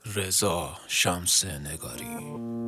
رضا شمس‌نگاری.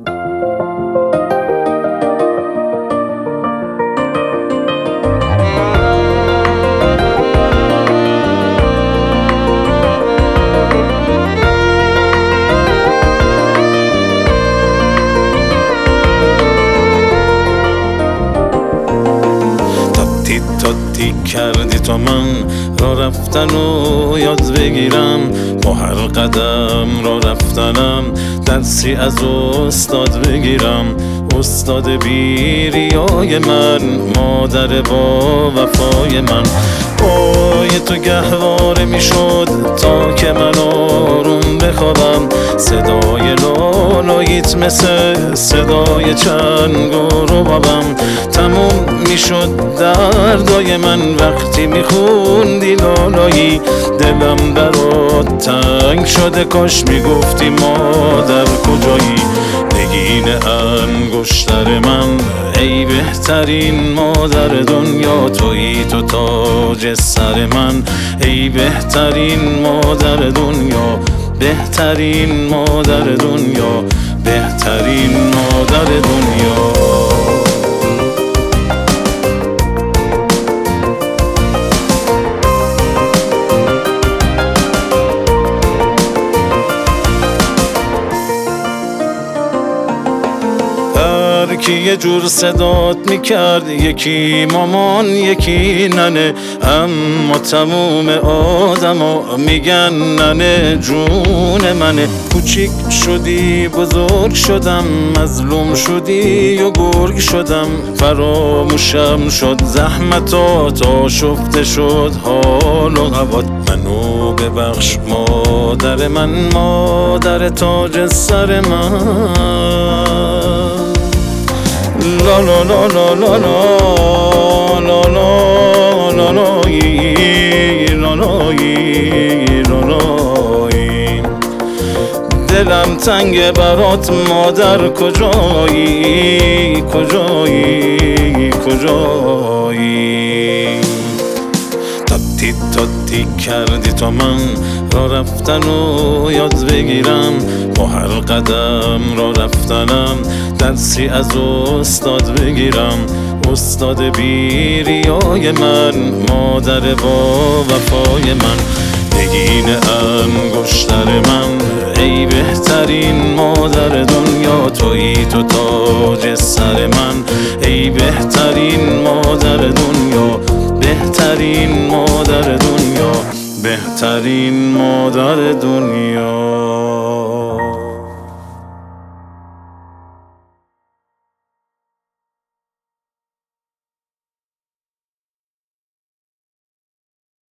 تاتی کردی تا من را رفتن و یاد بگیرم، با هر قدم را رفتنم درسی از استاد بگیرم. استاد بی ریای من، مادر با وفای من. پای تو گهواره می شد تا که من آروم بخوابم. صدای لالاییت مثل صدای چنگ و ربابم. تموم می شد دردای من وقتی می خوندی لالایی. دلم برات تنگ شده، کاش می گفتی مادر کجایی. نگین انگشتر من ای بهترین مادر دنیا، تویی تو تاج سر من ای بهترین مادر دنیا. بهترین مادر دنیا، بهترین مادر دنیا. که یه جور صدات میکرد، یکی مامان یکی ننه، اما تموم آدما میگن ننه جون منه. کوچیک شدی بزرگ شدم، مظلوم شدی و گرگ شدم. فراموشم شد زحمتات، آشفته شد حال و هوات. منو ببخش مادر من، مادر تاج سر من. لا لا لا لا لا لا لا لا لا لا لا. دلم تنگ برات مادر، کجایی کجایی کجایی. تاتی کردی تا من را رفتن و یاد بگیرم، با هر قدم را رفتنم درسی از استاد بگیرم. استاد بی ریای من، مادر با وفای من. نگین انگشتر من ای بهترین مادر دنیا، تویی تو تاج سر من ای بهترین مادر دنیا. بهترین مادر دنیا، بهترین مادر دنیا.